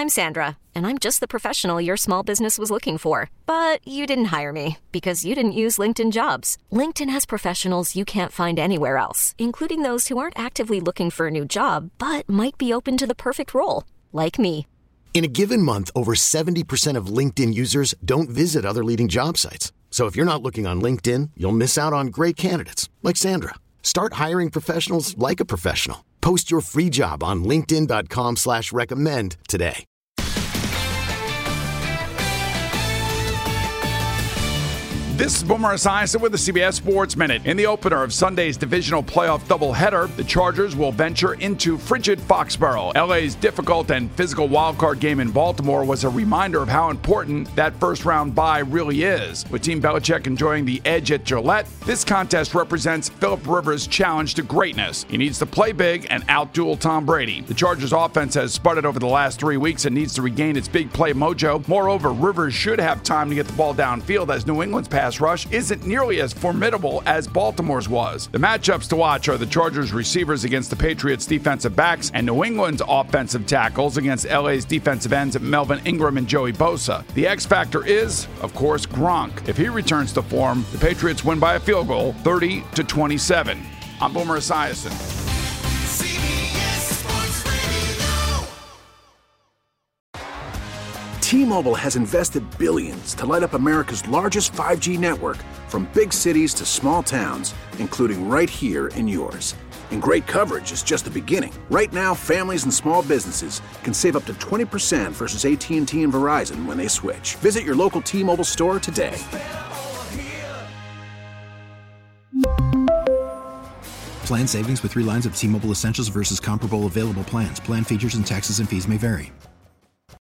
I'm Sandra, and I'm just the professional your small business was looking for. But you didn't hire me because you didn't use LinkedIn Jobs. LinkedIn has professionals you can't find anywhere else, including those who aren't actively looking for a new job, but might be open to the perfect role, like me. In a given month, over 70% of LinkedIn users don't visit other leading job sites. So if you're not looking on LinkedIn, you'll miss out on great candidates like Sandra. Start hiring professionals like a professional. Post your free job on linkedin.com/recommend today. This is Boomer Esiason with the CBS Sports Minute. In the opener of Sunday's divisional playoff doubleheader, the Chargers will venture into frigid Foxborough. LA's difficult and physical wildcard game in Baltimore was a reminder of how important that first-round bye really is. With Team Belichick enjoying the edge at Gillette, this contest represents Phillip Rivers' challenge to greatness. He needs to play big and outduel Tom Brady. The Chargers' offense has sputtered over the last 3 weeks and needs to regain its big play mojo. Moreover, Rivers should have time to get the ball downfield as New England's pass rush isn't nearly as formidable as Baltimore's was. The matchups to watch are the Chargers receivers against the Patriots defensive backs and New England's offensive tackles against LA's defensive ends Melvin Ingram and Joey Bosa. The X factor is, of course, Gronk. If he returns to form, the Patriots win by a field goal, 30-27. I'm Boomer Esiason. T-Mobile has invested billions to light up America's largest 5G network, from big cities to small towns, including right here in yours. And great coverage is just the beginning. Right now, families and small businesses can save up to 20% versus AT&T and Verizon when they switch. Visit your local T-Mobile store today. Plan savings with 3 lines of T-Mobile Essentials versus comparable available plans. Plan features and taxes and fees may vary.